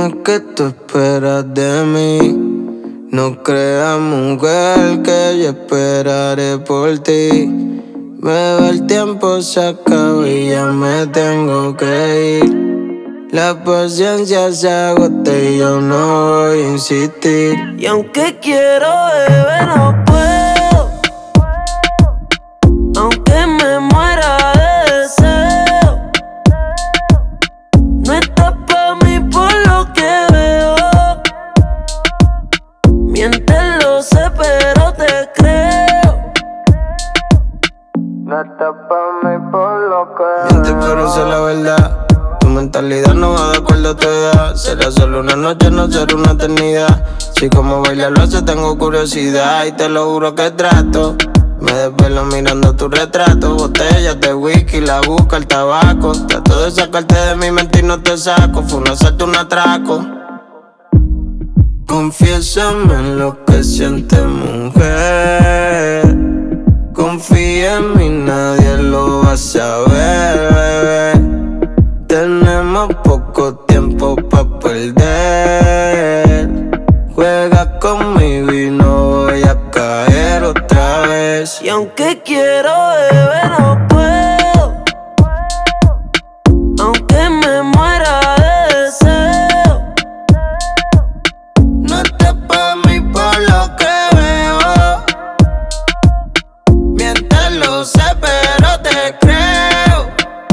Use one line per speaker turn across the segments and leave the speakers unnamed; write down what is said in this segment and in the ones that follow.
Dime qué tú esperas de mí. No creas, mujer, que yo esperaré por ti. Bebé, el tiempo se acaba y ya me tengo que ir. La paciencia se agota y yo no voy a insistir.
Y aunque quiero, bebé, no puedo. Aunque me muera de deseo, no estás pa' mí por lo que veo. Mientes, lo sé, pero te creo.
No estás pa' mí por lo que mientes, pero sé la verdad. Tu mentalidad no va de acuerdo a tu edad. Será solo una noche, no será una eternidad. Si como bailar lo hace tengo curiosidad. Y te lo juro que trato. Me desvelo mirando tu retrato. Botellas de whisky, la busca, el tabaco. Trato de sacarte de mi mente y no te saco. Fue un asalto, un atraco. Confiésame en lo que sientes, mujer. Confía en mí, nadie lo va a saber, bebé. Tenemos poco tiempo pa' perder. Juega conmigo y no voy a caer otra vez.
Y aunque quiero, bebé, no puedo. Aunque me muera de deseo,
no estás pa' mí por lo que veo. Mientes, lo sé, pero te creo.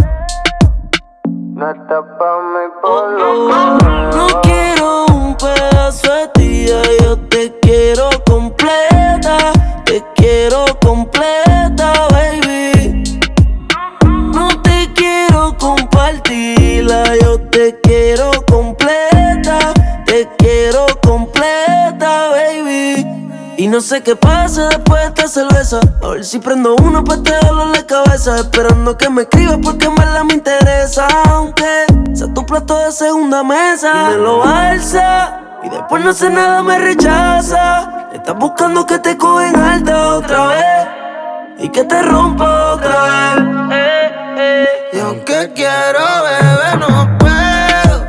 No estás pa' mí por lo que veo.
no quiero un pedazo de ti, ya yo te quiero completa. Te quiero completa, baby. No te quiero compartirla, yo te quiero completa. Te quiero completa, baby. Y no sé qué pasa después de esta cerveza. A ver si prendo uno pa' te darlo en la cabeza. Esperando que me escribas porque en verdad me interesa. Aunque sea tu plato de segunda mesa y me lo alza y después no sé nada, me rechaza. Estás buscando que te cogen alta otra vez y que te rompa otra vez.
Y aunque quiero, bebé, no puedo.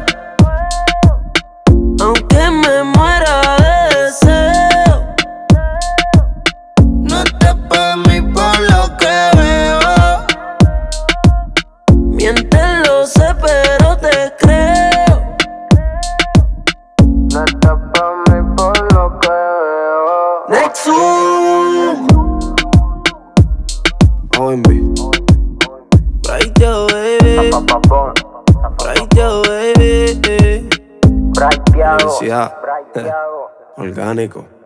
Aunque me muera de deseo,
No estás pa' mí por lo que veo.
mientes, lo sé, pero te creo.
No estás pa' mí por lo que veo.
Nexus,
OMB.
right yo, baby. Right yo, baby.
Universidad. Orgánico.